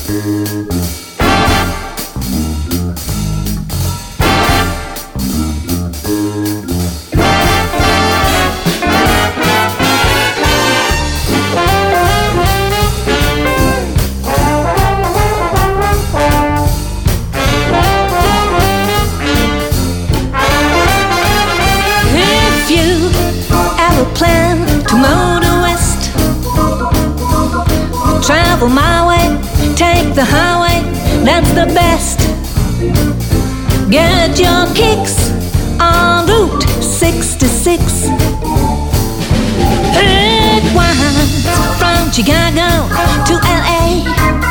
Travel my way, take the highway, that's the best. Get your kicks on Route 66. It winds from Chicago to LA,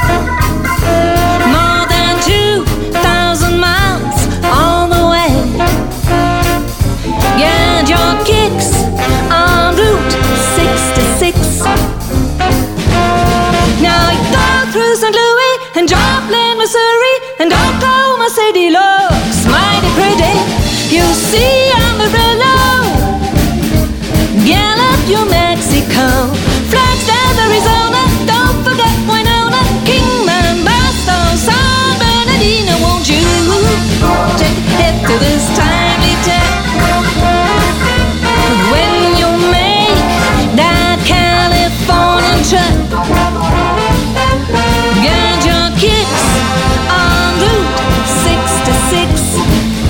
more than 2,000 miles all the way. Get your kicks on Route 66. Now you go through St. Louis and Joplin, Missouri, and Oklahoma City looks mighty pretty. You see Amarillo, Gallup, New Mexico, Flagstaff, Arizona, don't forget Winona, Kingman, Boston, San Bernardino. Won't you take a hit to this timely tech when you make that Californian trip? Get your kicks on Route 66.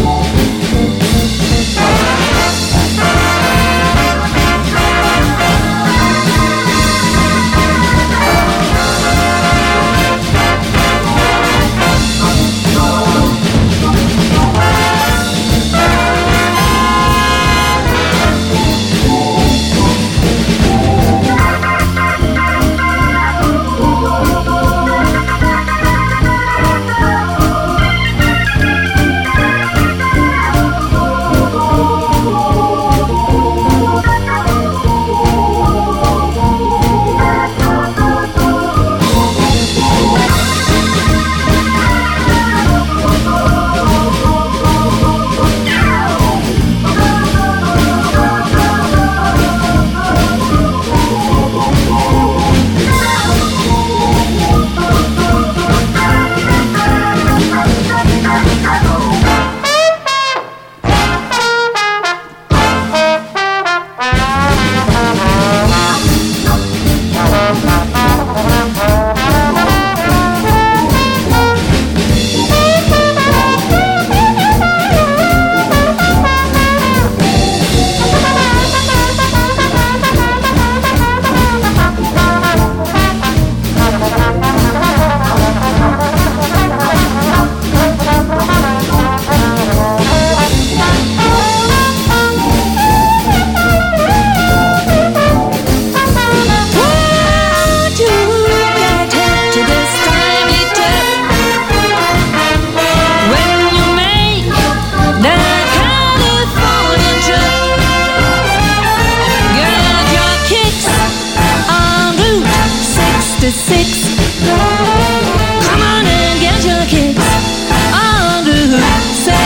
Come on and get your kicks on Route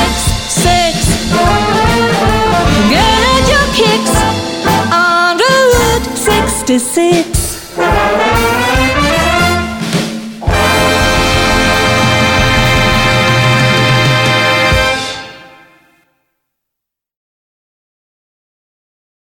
66. Get your kicks on Route 66.